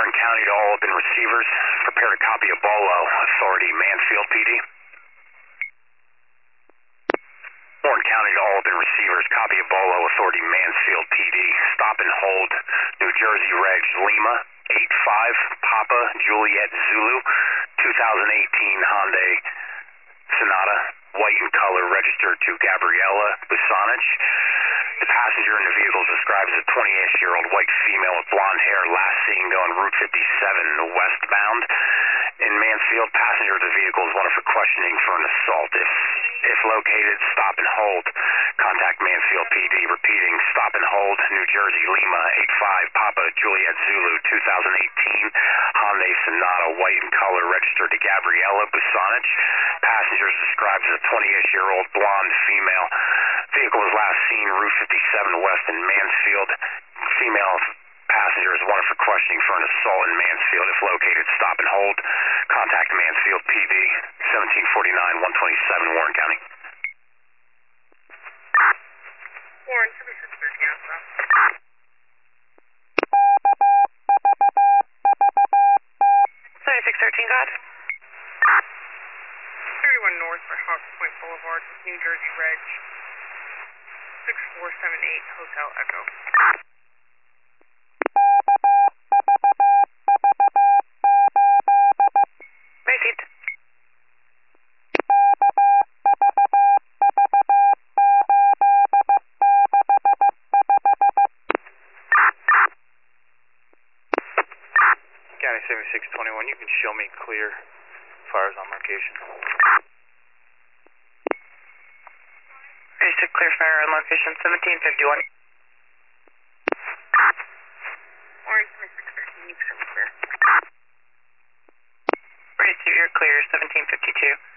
Warren County to all open receivers. Prepare to copy a BOLO. Authority Mansfield PD. Warren County to all open receivers. Copy a BOLO. Authority Mansfield PD. Stop and hold. New Jersey Reg Lima 85 Papa Juliet Zulu 2018 Hyundai Sonata. White in color, registered to Gabriella Busanich. The passenger in the vehicle is described as a 28-year-old white female with blonde hair, last seen going Route 57 westbound. In Mansfield, passenger of the vehicle is wanted for questioning for an assault. If located, stop and hold. Contact Mansfield PD. Repeating, stop and hold. New Jersey Lima 85 Papa Juliet Zulu 2018 Hyundai Sonata, white in color, registered to Gabriella Busanich. Passenger is described as a 28-year-old blonde female. Vehicle was last seen Route 57 west in Mansfield. Female passenger is wanted for questioning for an assault in Mansfield. If located, stop and hold. Contact Mansfield PD, 1749-127 Warren County. Warren, 7613 Alpha. 7613, God. 31 North by Hawks Point Boulevard, New Jersey Reg 6478 Hotel Echo. Received. County 7621, you can show me clear. Fires on location. Registered clear fire on location 1751. Warren, 7613, you can clear. Registered, you're clear 1752.